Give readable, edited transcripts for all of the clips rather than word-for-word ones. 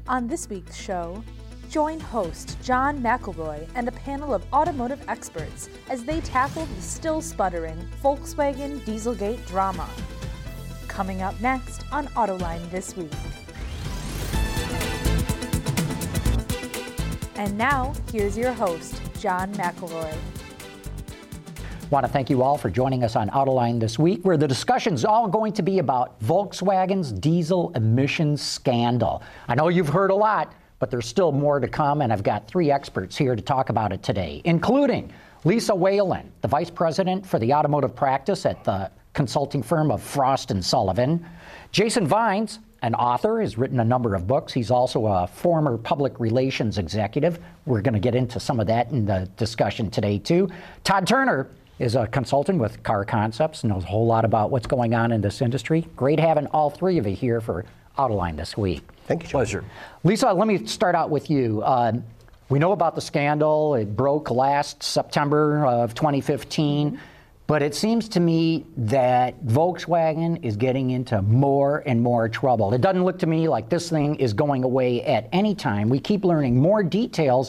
On this week's show, join host John McElroy and a panel of automotive experts as they tackle the still sputtering Volkswagen Dieselgate drama. Coming up next on Autoline This Week. And now, here's your host, John McElroy. I want to thank you all for joining us on Autoline This Week, where the discussion's all going to be about Volkswagen's diesel emissions scandal. I know you've heard a lot, but there's still more to come, and I've got three experts here to talk about it today, including Lisa Whalen, the Vice President for the Automotive Practice at the consulting firm of Frost & Sullivan. Jason Vines, an author, has written a number of books. He's also a former public relations executive. We're going to get into some of that in the discussion today, too. Todd Turner is a consultant with Car Concepts, knows a whole lot about what's going on in this industry. Great having all three of you here for Autoline This Week. Thank you, John. Pleasure. Lisa, let me start out with you. We know about the scandal. It broke last September of 2015. But it seems to me that Volkswagen is getting into more and more trouble. It doesn't look to me like this thing is going away at any time. We keep learning more details.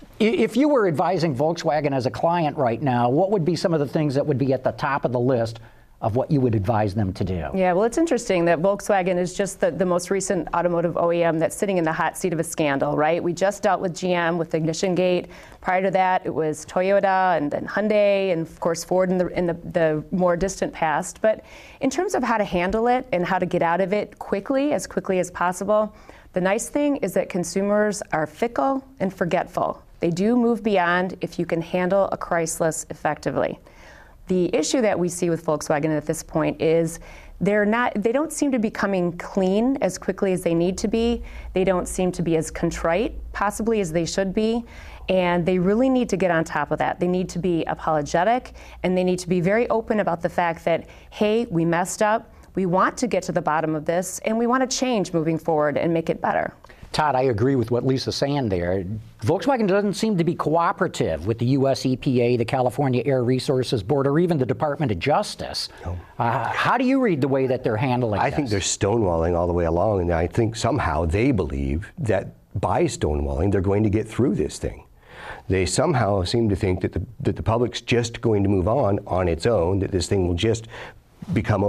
If you were advising Volkswagen as a client right now, what would be some of the things that would be at the top of the list of what you would advise them to do? Yeah, well, it's interesting that Volkswagen is just the most recent automotive OEM that's sitting in the hot seat of a scandal, right? We just dealt with GM with Ignition Gate. Prior to that, it was Toyota and then Hyundai and, of course, Ford in the more distant past. But in terms of how to handle it and how to get out of it quickly as possible, the nice thing is that consumers are fickle and forgetful. They do move beyond if you can handle a crisis effectively. The issue that we see with Volkswagen at this point is they don't seem to be coming clean as quickly as they need to be. They don't seem to be as contrite, possibly, as they should be. And they really need to get on top of that. They need to be apologetic, and they need to be very open about the fact that, hey, we messed up. We want to get to the bottom of this, and we want to change moving forward and make it better. Todd, I agree with what Lisa's saying there. Volkswagen doesn't seem to be cooperative with the U.S. EPA, the California Air Resources Board, or even the Department of Justice. No. How do you read the way that they're handling this? I think they're stonewalling all the way along, and I think somehow they believe that by stonewalling, they're going to get through this thing. They somehow seem to think that the public's just going to move on its own, that this thing will just become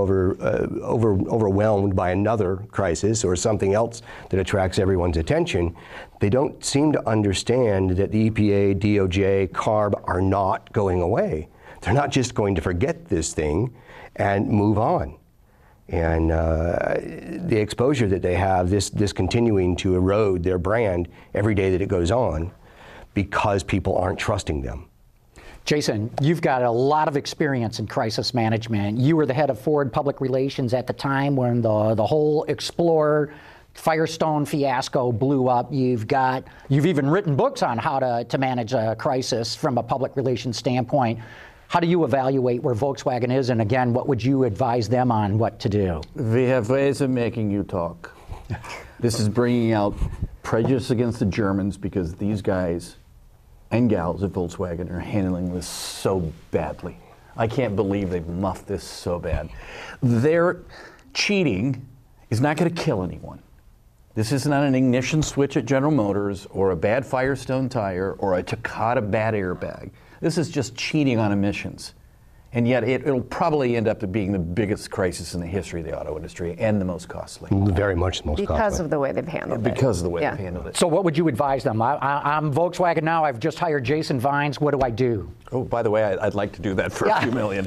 overwhelmed by another crisis or something else that attracts everyone's attention. They don't seem to understand that the EPA, DOJ, CARB are not going away. They're not just going to forget this thing and move on. And the exposure that they have, this continuing to erode their brand every day that it goes on because people aren't trusting them. Jason, you've got a lot of experience in crisis management. You were the head of Ford Public Relations at the time when the whole Explorer Firestone fiasco blew up. You've even written books on how to manage a crisis from a public relations standpoint. How do you evaluate where Volkswagen is? And again, what would you advise them on what to do? We have ways of making you talk. This is bringing out prejudice against the Germans because these guys and gals at Volkswagen are handling this so badly. I can't believe they've muffed this so bad. Their cheating is not going to kill anyone. This is not an ignition switch at General Motors or a bad Firestone tire or a Takata bad airbag. This is just cheating on emissions. And yet it'll probably end up being the biggest crisis in the history of the auto industry and the most costly. Very much the most costly. Because of the way they've handled it. Because of the way they've handled it. So what would you advise them? I'm Volkswagen now. I've just hired Jason Vines. What do I do? Oh, by the way, I'd like to do that for a few million.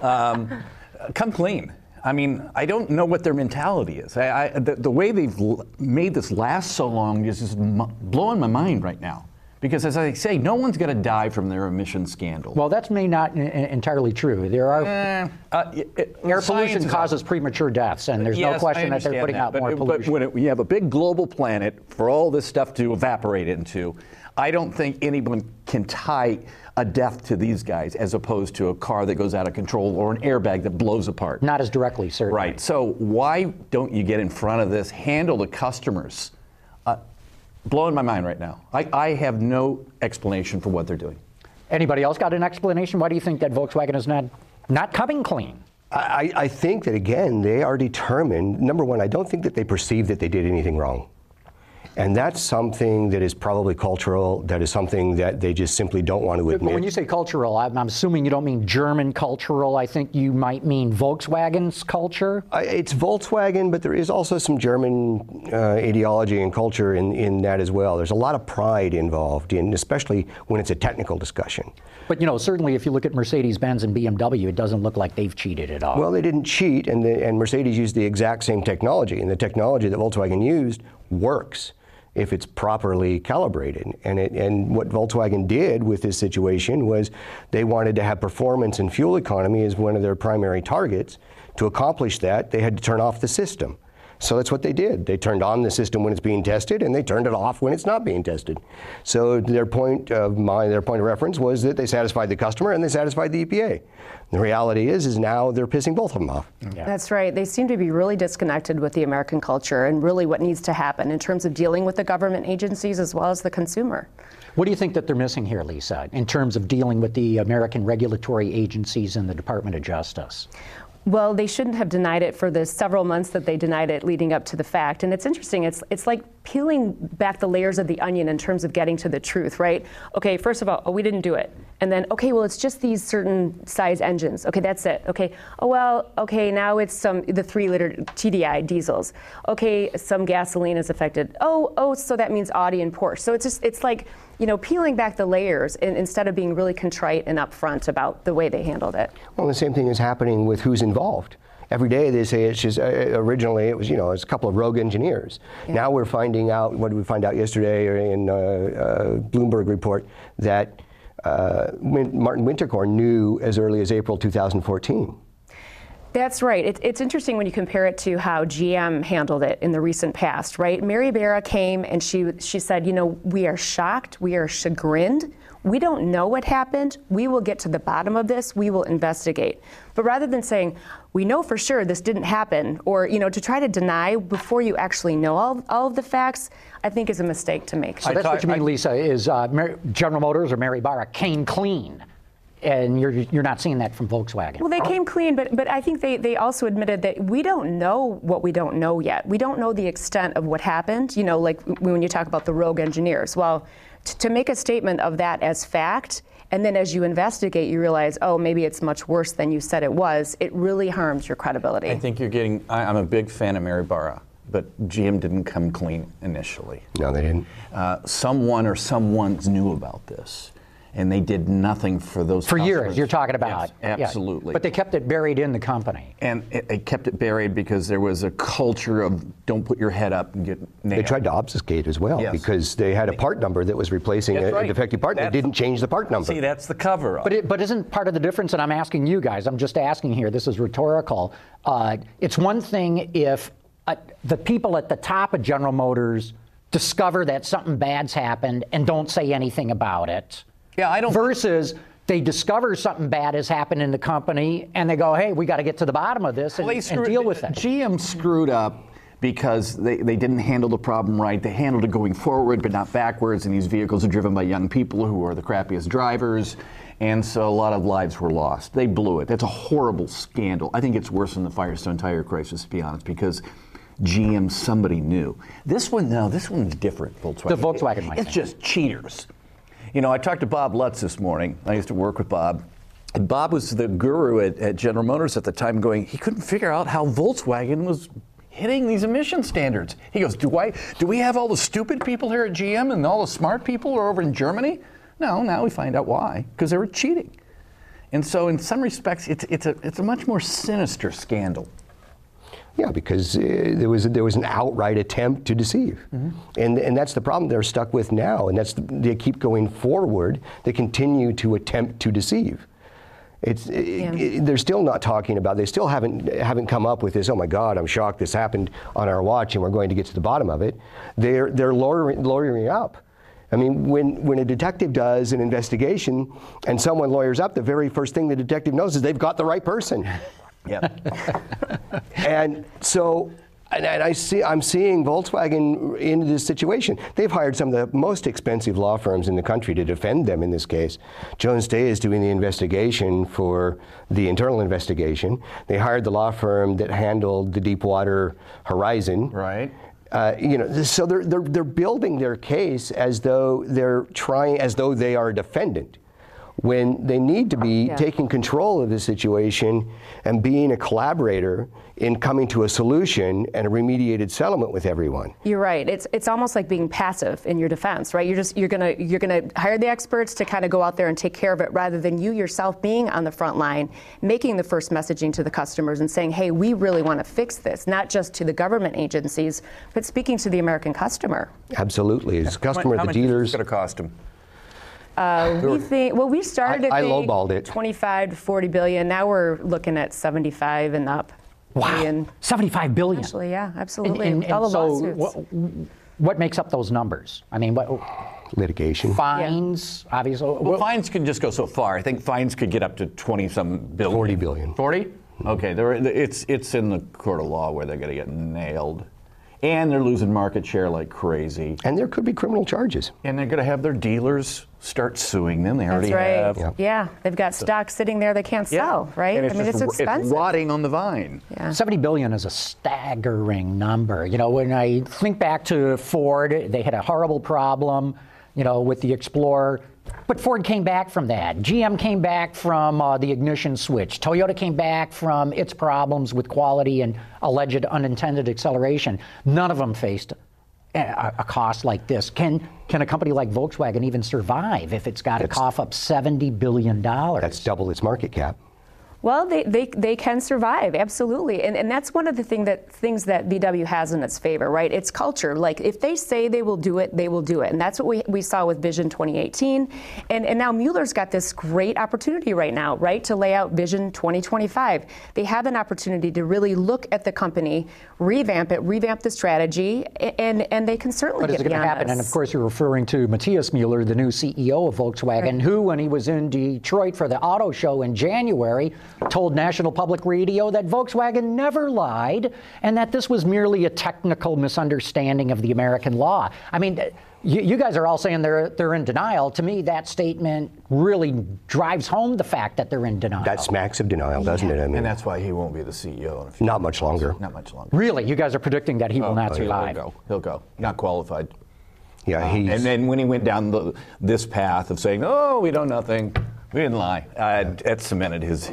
Come clean. I mean, I don't know what their mentality is. The way they've made this last so long is just blowing my mind right now. Because, as I say, no one's going to die from their emission scandal. Well, that may not entirely true. There are air pollution causes premature deaths, and there's no question that they're putting out more pollution. But when you have a big global planet for all this stuff to evaporate into, I don't think anyone can tie a death to these guys as opposed to a car that goes out of control or an airbag that blows apart. Not as directly, certainly. Right. So why don't you get in front of this, handle the customers? Blowing my mind right now. I have no explanation for what they're doing. Anybody else got an explanation? Why do you think that Volkswagen is not coming clean? I think that, again, they are determined. Number one, I don't think that they perceive that they did anything wrong. And that's something that is probably cultural, that is something that they just simply don't want to admit. But when you say cultural, I'm assuming you don't mean German cultural. I think you might mean Volkswagen's culture. It's Volkswagen, but there is also some German ideology and culture in that as well. There's a lot of pride involved, especially when it's a technical discussion. But certainly if you look at Mercedes-Benz and BMW, it doesn't look like they've cheated at all. Well, they didn't cheat, and Mercedes used the exact same technology, and the technology that Volkswagen used works if it's properly calibrated. And what Volkswagen did with this situation was they wanted to have performance and fuel economy as one of their primary targets. To accomplish that, they had to turn off the system. So that's what they did. They turned on the system when it's being tested, and they turned it off when it's not being tested. So their point of reference was that they satisfied the customer and they satisfied the EPA. The reality is now they're pissing both of them off. Yeah. That's right. They seem to be really disconnected with the American culture and really what needs to happen in terms of dealing with the government agencies as well as the consumer. What do you think that they're missing here, Lisa, in terms of dealing with the American regulatory agencies and the Department of Justice? Well, they shouldn't have denied it for the several months that they denied it leading up to the fact. And it's interesting. It's like peeling back the layers of the onion in terms of getting to the truth, right? Okay, first of all, we didn't do it. And then, okay, well, it's just these certain size engines. Okay, that's it. Okay, now it's the 3-liter TDI diesels. Okay, some gasoline is affected. So that means Audi and Porsche. So it's like, peeling back the layers instead of being really contrite and upfront about the way they handled it. Well, the same thing is happening with who's involved. Every day they say it's just, originally it was, it's a couple of rogue engineers. Yeah. Now we're finding out, what did we find out yesterday in Bloomberg report, that Martin Winterkorn knew as early as April 2014. That's right. It's interesting when you compare it to how GM handled it in the recent past, right? Mary Barra came and she said, we are shocked, we are chagrined. We don't know what happened. We will get to the bottom of this. We will investigate. But rather than saying, we know for sure this didn't happen, or to try to deny before you actually know all of the facts, I think is a mistake to make. So that's what you mean, Lisa, is General Motors or Mary Barra came clean. And you're not seeing that from Volkswagen. Well, they came clean, but I think they also admitted that we don't know what we don't know yet. We don't know the extent of what happened, like when you talk about the rogue engineers. Well, to make a statement of that as fact, and then as you investigate, you realize, maybe it's much worse than you said it was, it really harms your credibility. I think I'm a big fan of Mary Barra, but GM didn't come clean initially. No, they didn't. Someone or someone's knew about this. And they did nothing for those for customers. Years, you're talking about. Yes, absolutely. Yeah. But they kept it buried in the company. And they kept it buried because there was a culture of don't put your head up and get nailed. They tried to obfuscate as well, because they had a part number that was replacing a defective part. They didn't change the part number. See, that's the cover. But isn't part of the difference, and I'm asking you guys, I'm just asking here, this is rhetorical. It's one thing if the people at the top of General Motors discover that something bad's happened and don't say anything about it. Yeah, I don't. Versus they discover something bad has happened in the company and they go, hey, we got to get to the bottom of this and deal with it. GM screwed up because they didn't handle the problem right. They handled it going forward but not backwards, and these vehicles are driven by young people who are the crappiest drivers, and so a lot of lives were lost. They blew it. That's a horrible scandal. I think it's worse than the Firestone tire crisis, to be honest, because GM, somebody knew. This one's different, Volkswagen. The Volkswagen It's just cheaters. I talked to Bob Lutz this morning. I used to work with Bob. And Bob was the guru at General Motors at the time, he couldn't figure out how Volkswagen was hitting these emission standards. He goes, do we have all the stupid people here at GM and all the smart people are over in Germany? No, now we find out why. Because they were cheating. And so in some respects, it's a much more sinister scandal. Yeah, because there was an outright attempt to deceive, and that's the problem they're stuck with now, and they keep going forward. They continue to attempt to deceive. They're still not talking about. They still haven't come up with this. Oh my God, I'm shocked this happened on our watch, and we're going to get to the bottom of it. They're lawyering up. I mean, when a detective does an investigation and someone lawyers up, the very first thing the detective knows is they've got the right person. Yeah. And so, I'm seeing Volkswagen in this situation. They've hired some of the most expensive law firms in the country to defend them in this case. Jones Day is doing the investigation for the internal investigation. They hired the law firm that handled the Deepwater Horizon. Right. So they're building their case as though they are a defendant, when they need to be taking control of the situation and being a collaborator in coming to a solution and a remediated settlement with everyone. You're right. It's almost like being passive in your defense, right? You're gonna hire the experts to kind of go out there and take care of it, rather than you yourself being on the front line, making the first messaging to the customers and saying, hey, we really want to fix this, not just to the government agencies, but speaking to the American customer. Absolutely. As a customer, the dealers. How much is it going to cost them? We started I at lowballed it. 25 to 40 billion. Now we're looking at 75 and up. Wow, billion. 75 billion. Actually, yeah, absolutely. And All the so lawsuits. what makes up those numbers? I mean, what Litigation. fines, obviously. Well, fines can just go so far. I think fines could get up to 20-some billion. 40 billion. 40? Okay, it's in the court of law where they're going to get nailed. And they're losing market share like crazy. And there could be criminal charges. And they're going to have their dealers start suing them. They already That's right. have. Yeah, they've got stock sitting there they can't sell, right? And I mean, it's expensive. It's rotting on the vine. Yeah. 70 billion is a staggering number. You know, when I think back to Ford, they had a horrible problem, with the Explorer. But Ford came back from that. GM came back from the ignition switch. Toyota came back from its problems with quality and alleged unintended acceleration. None of them faced a cost like this. Can a company like Volkswagen even survive if it's got to cough up $70 billion? That's double its market cap. Well, they can survive, absolutely. And that's one of the things that VW has in its favor, right? It's culture. Like, if they say they will do it, they will do it. And that's what we saw with Vision 2018. And now Mueller's got this great opportunity right now, right, to lay out Vision 2025. They have an opportunity to really look at the company, revamp the strategy, and they can certainly get beyond this. But is it going to happen? And of course, you're referring to Matthias Mueller, the new CEO of Volkswagen, who, when he was in Detroit for the auto show in January, told National Public Radio that Volkswagen never lied and that this was merely a technical misunderstanding of the American law. I mean, you guys are all saying they're in denial. To me, that statement really drives home the fact that they're in denial. That smacks of denial, doesn't it? I mean, and that's why he won't be the CEO in a few not much longer. Not much longer. Really? You guys are predicting that he will not survive? He'll go. Not qualified. Yeah, and then when he went down this path of saying, "Oh, we know nothing," we didn't lie. That cemented his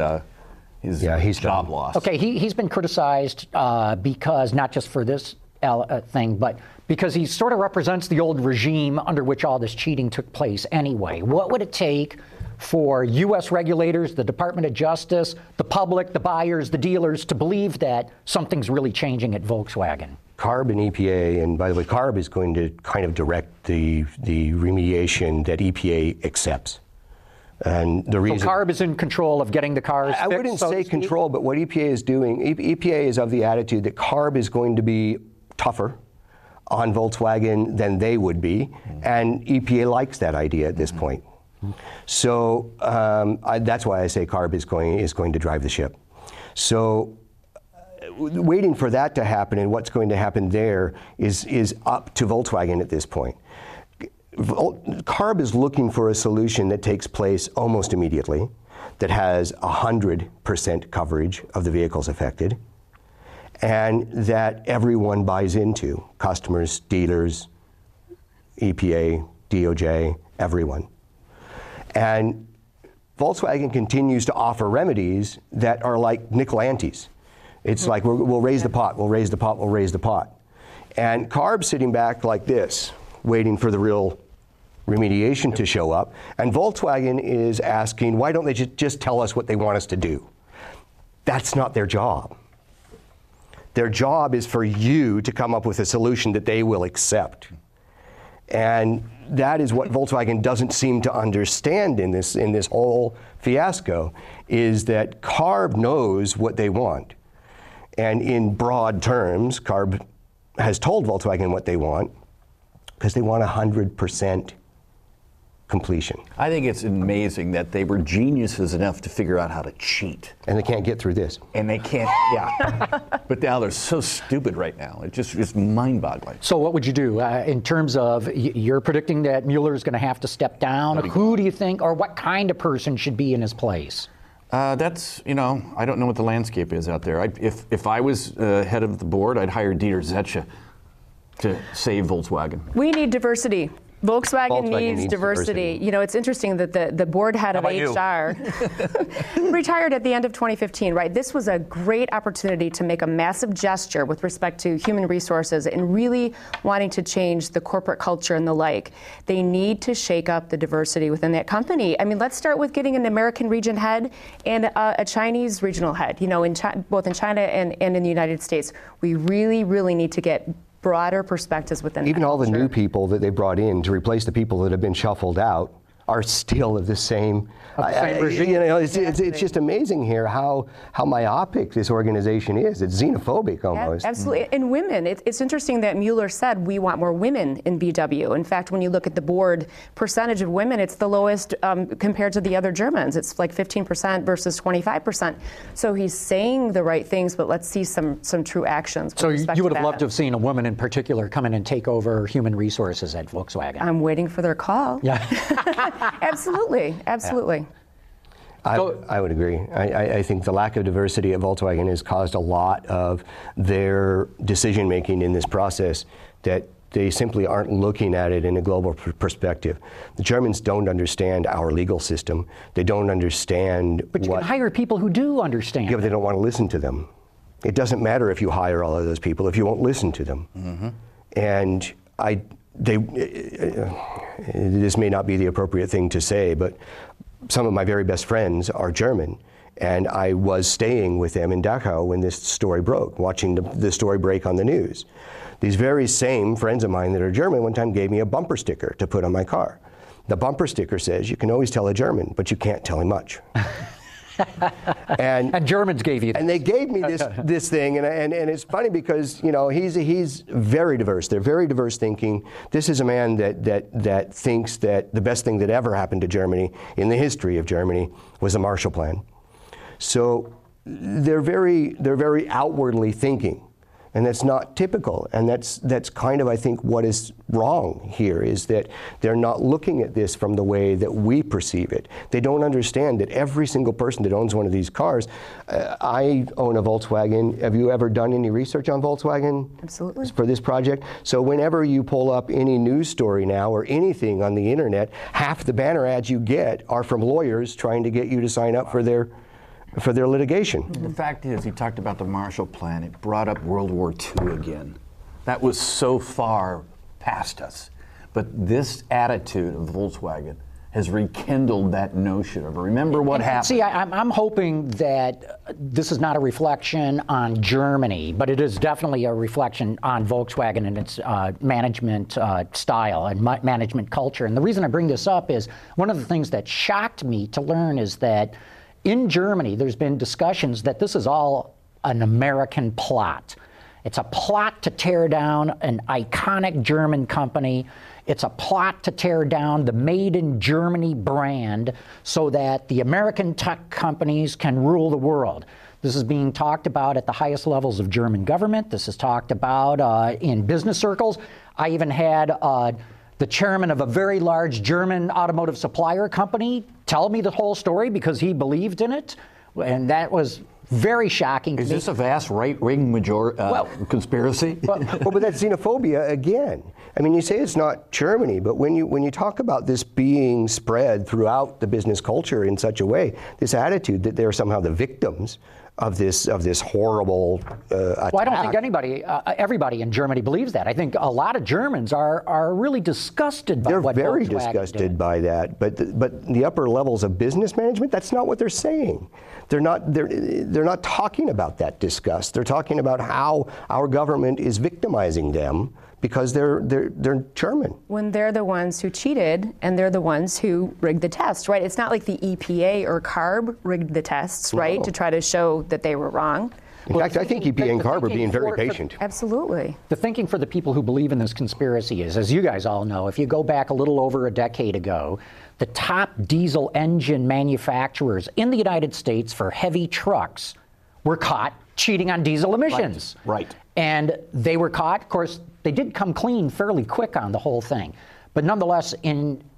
job loss. Okay, he's been criticized because not just for this thing, but because he sort of represents the old regime under which all this cheating took place anyway. What would it take for U.S. regulators, the Department of Justice, the public, the buyers, the dealers to believe that something's really changing at Volkswagen? CARB and EPA, and by the way, CARB is going to kind of direct the remediation that EPA accepts. And the reason, so CARB is in control of getting the cars fixed? I wouldn't say control, but what EPA is doing, EPA is of the attitude that CARB is going to be tougher on Volkswagen than they would be, and EPA likes that idea at this point. So that's why I say CARB is going to drive the ship. So waiting for that to happen and what's going to happen there is up to Volkswagen at this point. CARB is looking for a solution that takes place almost immediately, that has 100% coverage of the vehicles affected, and that everyone buys into, customers, dealers, EPA, DOJ, everyone. And Volkswagen continues to offer remedies that are like nickel antes. It's like, we'll raise the pot, we'll raise the pot, we'll raise the pot. And CARB's sitting back like this, waiting for the real remediation to show up. And Volkswagen is asking, why don't they just tell us what they want us to do? That's not their job. Their job is for you to come up with a solution that they will accept. And that is what Volkswagen doesn't seem to understand in this whole fiasco, is that CARB knows what they want. And in broad terms, CARB has told Volkswagen what they want, because they want 100% completion. I think it's amazing that they were geniuses enough to figure out how to cheat. And they can't get through this. And they can't, yeah. But now they're so stupid right now. It's mind-boggling. So what would you do in terms of, you're predicting that Mueller is going to have to step down? Who do you think, or what kind of person should be in his place? That's, I don't know what the landscape is out there. If I was head of the board, I'd hire Dieter Zetsche. to save Volkswagen. We need diversity. Volkswagen needs diversity. You know, it's interesting that the board head of HR retired at the end of 2015, right? This was a great opportunity to make a massive gesture with respect to human resources and really wanting to change the corporate culture and the like. They need to shake up the diversity within that company. I mean, let's start with getting an American region head and a Chinese regional head, you know, both in China and in the United States. We really, really need to get broader perspectives within even all the new people that they brought in to replace the people that have been shuffled out are still of the same regime. You know, it's just amazing here how myopic this organization is. It's xenophobic almost. Absolutely. And women, it's interesting that Mueller said we want more women in VW. In fact, when you look at the board percentage of women, it's the lowest compared to the other Germans. It's like 15% versus 25%. So he's saying the right things, but let's see some true actions. So you would have loved to have seen a woman in particular come in and take over human resources at Volkswagen. I'm waiting for their call. Yeah. Absolutely. Absolutely. I would agree. I think the lack of diversity at Volkswagen has caused a lot of their decision making in this process that they simply aren't looking at it in a global perspective. The Germans don't understand our legal system. They don't understand But you can hire people who do understand. Yeah, but they don't want to listen to them. It doesn't matter if you hire all of those people if you won't listen to them. Mm-hmm. And this may not be the appropriate thing to say, but some of my very best friends are German, and I was staying with them in Dachau when this story broke, watching the story break on the news. These very same friends of mine that are German one time gave me a bumper sticker to put on my car. The bumper sticker says, you can always tell a German, but you can't tell him much. And Germans gave you that. And they gave me this thing, and it's funny because, you know, he's very diverse. They're very diverse thinking. This is a man that thinks that the best thing that ever happened to Germany in the history of Germany was the Marshall Plan. So they're very outwardly thinking. And that's not typical, and that's kind of, I think, what is wrong here, is that they're not looking at this from the way that we perceive it. They don't understand that every single person that owns one of these cars, I own a Volkswagen. Have you ever done any research on Volkswagen? Absolutely. For this project? So whenever you pull up any news story now or anything on the internet, half the banner ads you get are from lawyers trying to get you to sign up for their litigation. The fact is, he talked about the Marshall Plan. It brought up World War II again. That was so far past us. But this attitude of Volkswagen has rekindled that notion of remember what happened. See, I'm hoping that this is not a reflection on Germany, but it is definitely a reflection on Volkswagen and its management style and management culture. And the reason I bring this up is one of the things that shocked me to learn is that in Germany, there's been discussions that this is all an American plot. It's a plot to tear down an iconic German company. It's a plot to tear down the Made in Germany brand so that the American tech companies can rule the world. This is being talked about at the highest levels of German government. This is talked about in business circles. I even had the chairman of a very large German automotive supplier company tell me the whole story because he believed in it, and that was very shocking to me. Is this a vast right-wing conspiracy? But that's xenophobia again. I mean, you say it's not Germany, but when you talk about this being spread throughout the business culture in such a way, this attitude that they're somehow the victims of this horrible attack. Well, I don't think everybody in Germany believes that. I think a lot of Germans are really disgusted by what Volkswagen did. They're very disgusted by that. But the upper levels of business management, that's not what they're saying. They're not talking about that disgust. They're talking about how our government is victimizing them because they're German. When they're the ones who cheated and they're the ones who rigged the tests, right? It's not like the EPA or CARB rigged the tests, right, to try to show that they were wrong. In fact, I think EPA and CARB are being very patient. Absolutely. The thinking for the people who believe in this conspiracy is, as you guys all know, if you go back a little over a decade ago, the top diesel engine manufacturers in the United States for heavy trucks were caught cheating on diesel emissions. Right. And they were caught. Of course, they did come clean fairly quick on the whole thing. But nonetheless, in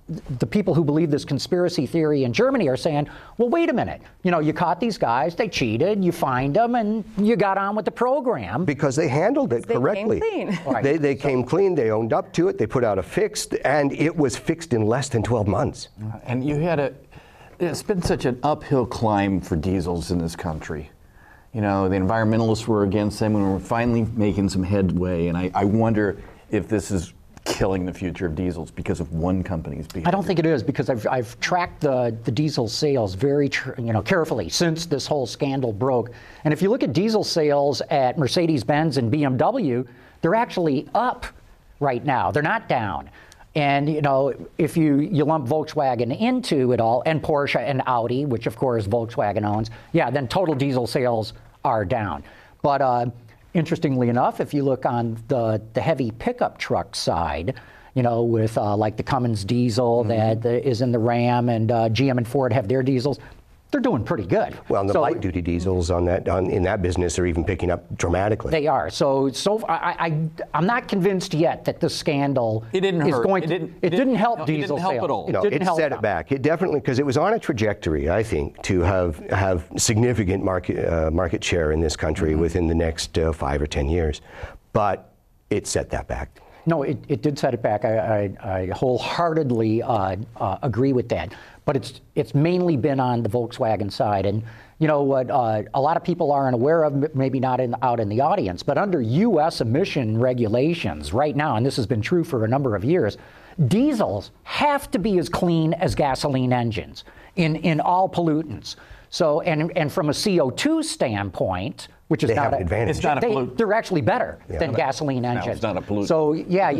the people who believe this conspiracy theory in Germany are saying, well, wait a minute. You caught these guys, they cheated, you fined them, and you got on with the program. Because they handled it correctly. They came clean. Right. They came clean, they owned up to it, they put out a fix, and it was fixed in less than 12 months. And it's been such an uphill climb for diesels in this country. The environmentalists were against them, and we're finally making some headway, and I wonder if this is killing the future of diesels because of one company's behavior. I don't think it is, because I've tracked the diesel sales very carefully since this whole scandal broke. And if you look at diesel sales at Mercedes-Benz and BMW, they're actually up right now. They're not down. And if you lump Volkswagen into it all, and Porsche and Audi, which of course Volkswagen owns, then total diesel sales are down. But interestingly enough, if you look on the heavy pickup truck side, with like the Cummins diesel that is in the Ram, and GM and Ford have their diesels, they're doing pretty good. Well, and the light-duty diesels in that business are even picking up dramatically. They are. So I'm not convinced yet that the scandal It didn't is hurt. going to. It didn't help diesel It didn't help sales. at all. No, didn't it help set them. it back. It definitely, because it was on a trajectory, I think, to have significant market share in this country within the next 5 or 10 years. But it set that back. No, it did set it back. I wholeheartedly agree with that. But it's mainly been on the Volkswagen side. And what a lot of people aren't aware of, maybe not out in the audience, but under U.S. emission regulations right now, and this has been true for a number of years, diesels have to be as clean as gasoline engines in all pollutants. So, and from a CO2 standpoint, which is They not have an advantage. It's not a pollutant. they're actually better than gasoline engines. it's not a pollutant. So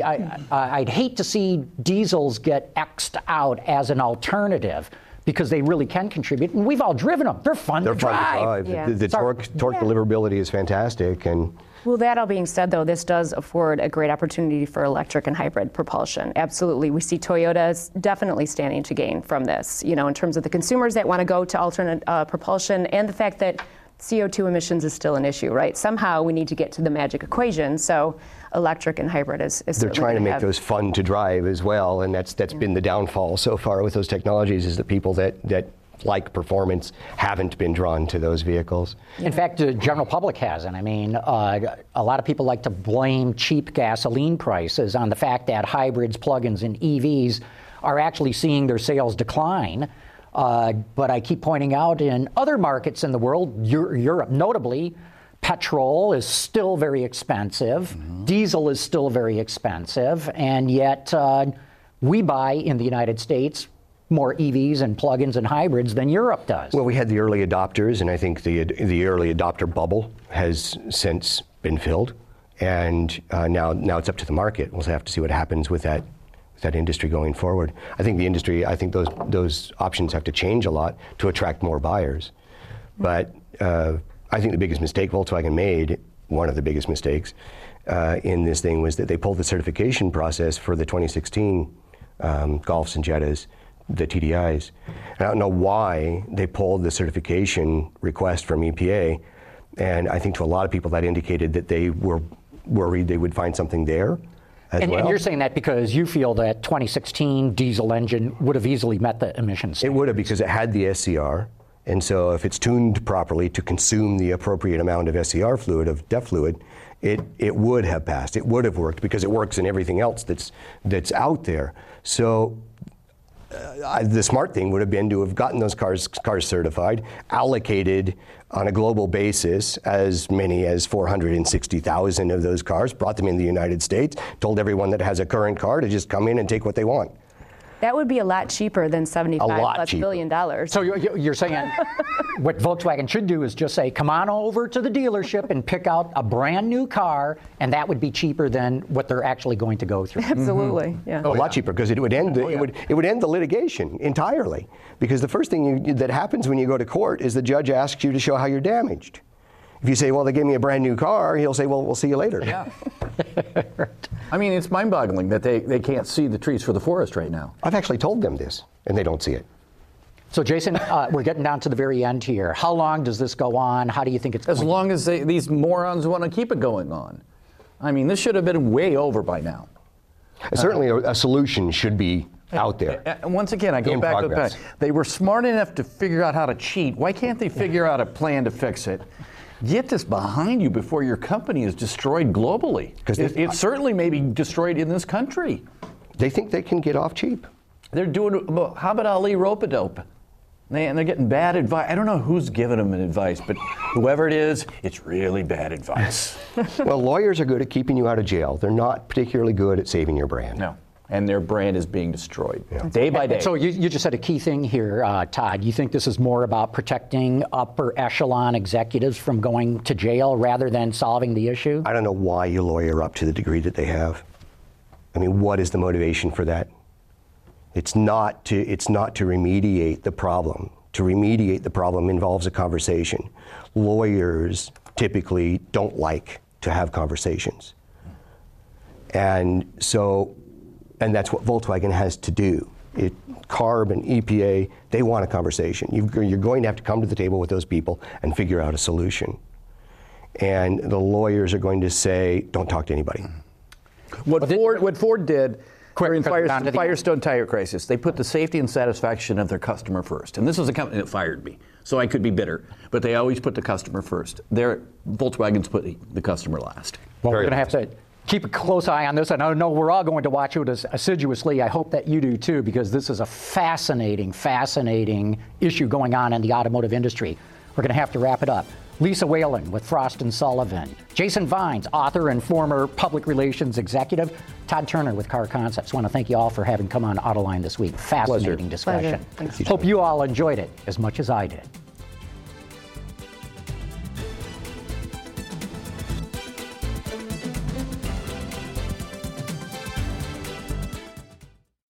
I'd hate to see diesels get X'd out as an alternative, because they really can contribute, and we've all driven them. They're fun to drive. Yeah. The torque deliverability is fantastic, and Well, that all being said, though, this does afford a great opportunity for electric and hybrid propulsion. Absolutely. We see Toyota's definitely standing to gain from this, in terms of the consumers that want to go to alternate propulsion, and the fact that CO2 emissions is still an issue, right? Somehow we need to get to the magic equation, so electric and hybrid is they're certainly trying to gonna make have- those fun to drive as well, and that's been the downfall so far with those technologies, is that people that like performance haven't been drawn to those vehicles. In fact, the general public hasn't. I mean, a lot of people like to blame cheap gasoline prices on the fact that hybrids, plug-ins, and EVs are actually seeing their sales decline. But I keep pointing out, in other markets in the world, Europe notably, petrol is still very expensive, diesel is still very expensive, and yet we buy in the United States more EVs and plug-ins and hybrids than Europe does. Well, we had the early adopters, and I think the early adopter bubble has since been filled, and now it's up to the market. We'll have to see what happens with that industry going forward. I think the industry, those options have to change a lot to attract more buyers. But I think the biggest mistake Volkswagen made, one of the biggest mistakes in this thing, was that they pulled the certification process for the 2016 Golfs and Jettas, the TDIs. And I don't know why they pulled the certification request from EPA, and I think to a lot of people that indicated that they were worried they would find something there. And you're saying that because you feel that 2016 diesel engine would have easily met the emissions It would have, because it had the SCR, and so if it's tuned properly to consume the appropriate amount of SCR fluid, of DEF fluid, it would have passed. It would have worked, because it works in everything else that's out there. So the smart thing would have been to have gotten those cars certified, allocated on a global basis as many as 460,000 of those cars, brought them in the United States, told everyone that has a current car to just come in and take what they want. That would be a lot cheaper than $75+ billion. So you're saying what Volkswagen should do is just say, come on over to the dealership and pick out a brand new car, and that would be cheaper than what they're actually going to go through. Absolutely, yeah. A lot cheaper, because it would end it would end the litigation entirely. Because the first thing that happens when you go to court is the judge asks you to show how you're damaged. If you say, well, they gave me a brand new car, he'll say, well, we'll see you later. Yeah. I mean, it's mind-boggling that they can't see the trees for the forest right now. I've actually told them this, and they don't see it. So, Jason, we're getting down to the very end here. How long does this go on? How do you think it's going? As long as these morons want to keep it going on. I mean, this should have been way over by now. Certainly a solution should be out there. And once again, I go In back progress. to the fact they were smart enough to figure out how to cheat. Why can't they figure out a plan to fix it? Get this behind you before your company is destroyed globally. Because it certainly may be destroyed in this country. They think they can get off cheap. They're doing, well, how about Ali Rope-a-Dope? And they're getting bad advice. I don't know who's giving them advice, but whoever it is, it's really bad advice. Well, lawyers are good at keeping you out of jail. They're not particularly good at saving your brand. No. And their brand is being destroyed day by day. So you just said a key thing here, Todd. You think this is more about protecting upper echelon executives from going to jail rather than solving the issue? I don't know why you lawyer up to the degree that they have. I mean, what is the motivation for that? It's not to remediate the problem. To remediate the problem involves a conversation. Lawyers typically don't like to have conversations. And that's what Volkswagen has to do. CARB and EPA, they want a conversation. You're going to have to come to the table with those people and figure out a solution. And the lawyers are going to say, don't talk to anybody. What Ford did during down to the Firestone tire crisis, they put the safety and satisfaction of their customer first. And this was a company that fired me, so I could be bitter. But they always put the customer first. Volkswagen's put the customer last. Well, we're going to have to keep a close eye on this. And I know we're all going to watch it assiduously. I hope that you do too, because this is a fascinating, fascinating issue going on in the automotive industry. We're going to have to wrap it up. Lisa Whalen with Frost & Sullivan. Jason Vines, author and former public relations executive. Todd Turner with Car Concepts. I want to thank you all for having come on Autoline this week. Fascinating discussion. Pleasure. Hope you all enjoyed it as much as I did.